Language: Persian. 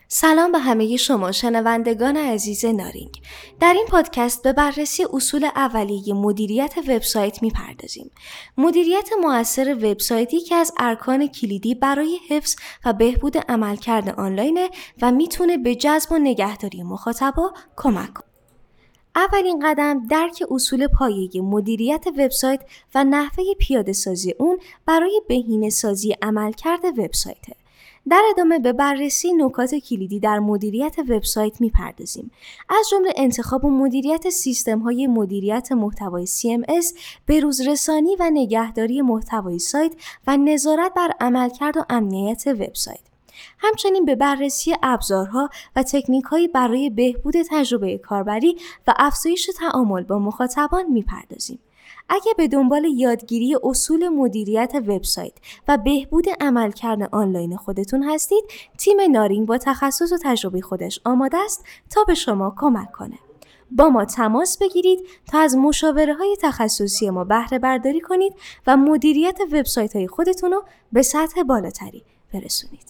سلام به همه شما شنوندگان عزیز نارینگ. در این پادکست به بررسی اصول اولیه مدیریت وبسایت میپردازیم. مدیریت مؤثر وبسایتی که از ارکان کلیدی برای حفظ و بهبود عملکرد آنلاین و میتونه به جذب و نگهداری مخاطبا کمک کنه. اولین قدم درک اصول پایه‌ای مدیریت وبسایت و نحوه پیاده‌سازی اون برای بهینه‌سازی عملکرد وبسایت. در ادامه به بررسی نکات کلیدی در مدیریت وبسایت میپردازیم، از جمله انتخاب و مدیریت سیستم‌های مدیریت محتوای CMS، به‌روزرسانی و نگهداری محتوای سایت و نظارت بر عملکرد و امنیت وبسایت. همچنین به بررسی ابزارها و تکنیک‌هایی برای بهبود تجربه کاربری و افزایش تعامل با مخاطبان میپردازیم. اگه به دنبال یادگیری اصول مدیریت وبسایت و بهبود عملکرد آنلاین خودتون هستید، تیم نارینگ با تخصص و تجربه خودش آماده است تا به شما کمک کنه. با ما تماس بگیرید تا از مشاوره‌های تخصصی ما بهره برداری کنید و مدیریت وبسایت‌های خودتون رو به سطح بالاتری برسونید.